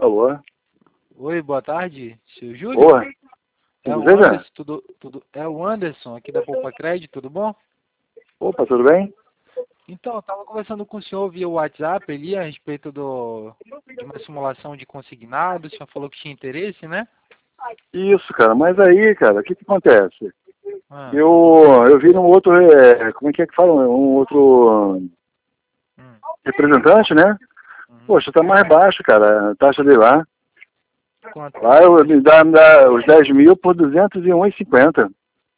Alô? Oi, boa tarde, seu Júlio? Boa. É Tudo o bem, Zé? Anderson, é o Anderson aqui da Poupa Crédito, tudo bom? Opa, tudo bem? Então, eu estava conversando com o senhor via WhatsApp ali a respeito de uma simulação de consignado, o senhor falou que tinha interesse, né? Isso, cara. Mas aí, cara, o que acontece? Ah, Eu vi num outro, como é que fala? Um outro hum, representante, né? uhum. Poxa, tá mais baixo, cara, a taxa de lá. Quanto Lá mais baixo? me dá os 10 mil por 201,50.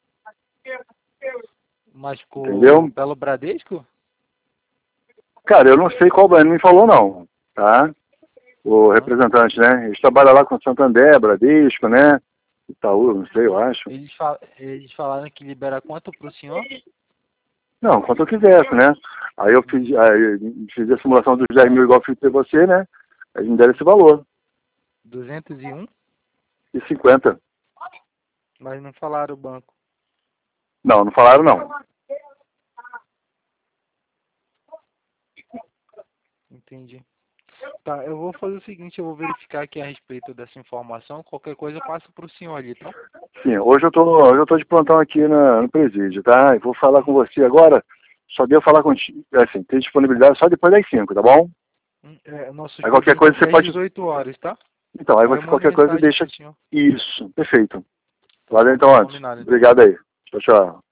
Mas Entendeu? pelo Bradesco? Cara, eu não sei qual banco, não me falou não, tá? O Aham. representante, né? Eles trabalham lá com Santander, Bradesco, né? Itaú, não sei, eu acho. Eles falaram que libera quanto para o senhor? Não, quanto eu quisesse, né? Aí Hum, eu fiz a simulação dos 10 mil igual eu fiz pra você, né? Aí me deram esse valor. 201, E 50. mas não falaram o banco. Não, não falaram não. Entendi. Tá, eu vou fazer o seguinte, eu vou verificar aqui a respeito dessa informação, qualquer coisa eu passo para o senhor ali, tá? Sim, hoje eu tô de plantão aqui no presídio, tá? Eu vou falar com você agora, só devo falar contigo, assim, tem disponibilidade só depois das 5, tá bom? Nossos Aí qualquer plantões são coisa você até às pode, 18 horas, tá? então, aí Aí eu você mando qualquer coisa mensagem deixa pro senhor. isso, perfeito. Tá Valeu bom, então antes. combinado então. Obrigado aí. Tchau, tchau.